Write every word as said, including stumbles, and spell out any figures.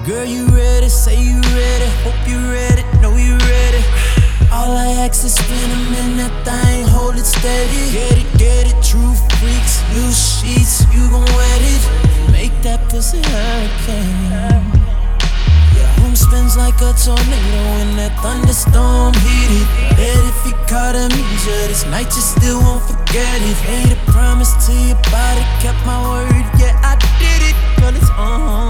Girl, you ready? Say you ready. Hope you ready. Know you ready. All I ask is spin a minute, that thing, hold it steady. Get it, get it, true freaks, new sheets, you gon' wet it. Make that pussy hurricane. Your home spins like a tornado in that thunderstorm heated. Bet if you caught amnesia this night, you still won't forget it. Made a promise to your body, kept my word, yeah, I did it. Girl, it's on.